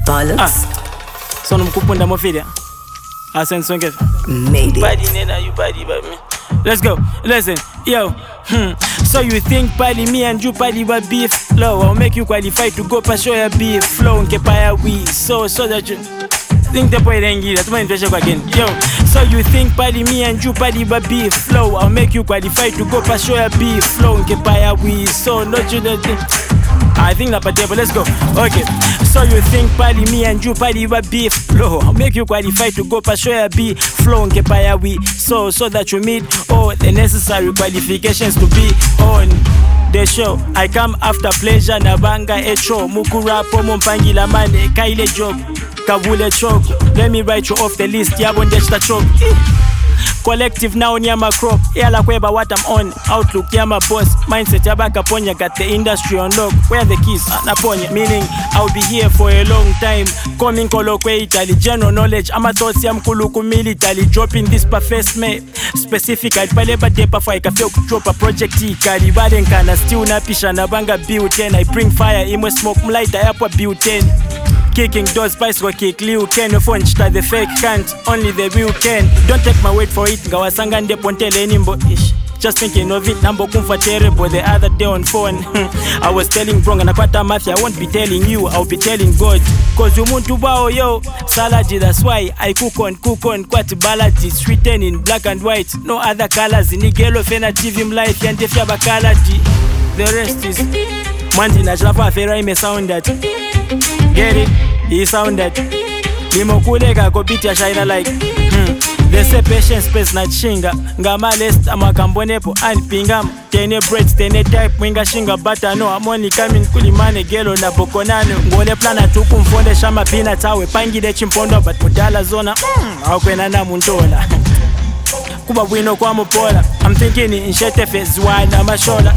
Balance. Son mkupunda mofidia. Asen songe. Made it. Body nena, you body by me. Let's go. Listen, yo. So you think Paddy, me and you Paddy were beef flow? I'll make you qualify to go past your beef flow. Nke paya we so that you think the boy then get that again. Yo. So you think Paddy, me and you Paddy were beef flow? I'll make you qualify to go past your beef flow. Nke paya we so not you that thing. I think that table, let's go. Okay. So you think Paddy, me and you Paddy were beef flow? I'll make you qualify to go past your beef flow. Nke paya we so that you meet all the necessary qualifications to be on the show. I come after pleasure nabanga echo mukurapo mumpangila mane kaile job kavule choko. Let me write you off the list yabo ndeshta choko. Collective now nyama crop yala kweba what I'm on. Outlook yama boss mindset yabaka ponya. Got the industry on lock. Where the keys naponya, meaning I'll be here for a long time. Coming colloquy Italy general knowledge. Ama thoughts yam kuluku military dropping this perfect me specific. I'd pale badepa for I can feel drop a project kali baden kana still napisha nabanga build-10. I bring fire imwe smoke mlighter yapa build-10. Kicking doors, spice go kick Liu Ken. Your phone start the fake can't, only the real can. Don't take my word for it. Ngawasanga ndepontele nimbo ish. Just thinking of it, nambo kumfa terrible. The other day on phone, I was telling wrong and akwata mafia. I won't be telling you, I'll be telling God. Cause you muntu bao yo, saladi, that's why I cook on, kwati baladi. Sweeten in black and white, no other colors. Nigelo fena TV mlife, yandefya bakaladi. The rest is, manti na japa fera ime sound that. Get it? He sounded. Nimokuleka kopiti ya shaira like. They say patience space na chinga. Ngama lest amakambonepo anpingam. Tene breads, tene type mwinga shinga bata no. I'm only coming kulimane gelo na bokonano. Ngole plana tuku mfonde shama pina tawe. Pangide chimpondo but mudala zona. Haukwe na muntola. Kuba wino kwa mupola. I'm thinking in shete phase 1 na mashola.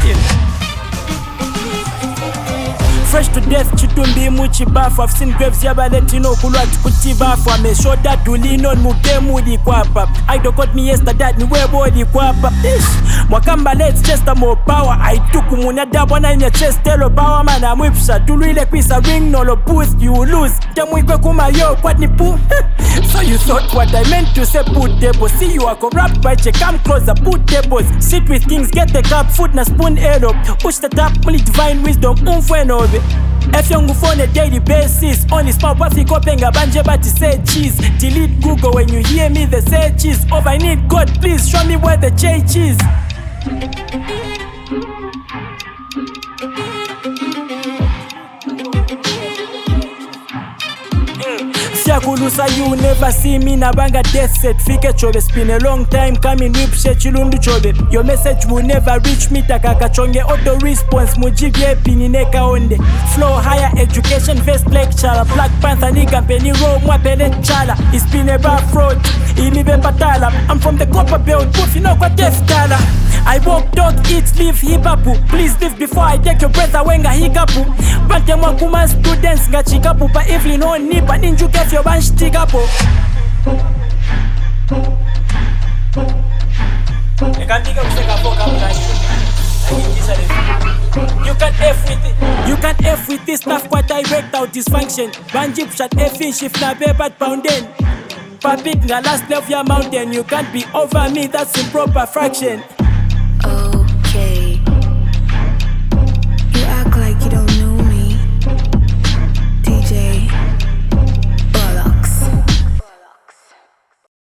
Fresh to death, chitumbi muchi bafu. I've seen graves yabaletino kulwati kuti bafu. I made sure that dulino mukemu di kwapa. I don't got me yesterday ni webo di kwapa. Mwakamba let's just a more power. I took muna dabo na in your chest telo power man. I'm whipsha tuluile kwisa ring no lo boost you lose. Temwikwe kuma yo kwat ni poo. So you thought what I meant to say put table. See you are corrupt by check come closer put tables. Sit with kings get the cup food na spoon elo. Push the tap only divine wisdom umfwenobe. If you go on a daily basis, only small puffy kopenga banje but say cheese. Delete Google when you hear me they say cheese. Oh I need God please show me where the change is. Kulusa you never see me na banga death set. Fike chobe spin a long time coming whip shit chilundu chobe. Your message will never reach me takaka chonge auto response mujibye pinineka onde. Flow higher education first lecture. Black Panther ni campaign row mwapele chala. It's been a rough road. Imibe patala. I'm from the copper belt. Poof you know kwa death color. I walk, talk, eat, live, hip-hop. Please live before I take your breath away nga hikapu. Bante mwakuma students nga chikapu. Pa Evelyn no nipa ninju kefyo bansh tigapo. You can't F with it. You can't F with this stuff quite direct out dysfunction. Banjip shot F-in shift na bebat poundin. Papik nga last left your mountain. You can't be over me, that's improper fraction. Okay.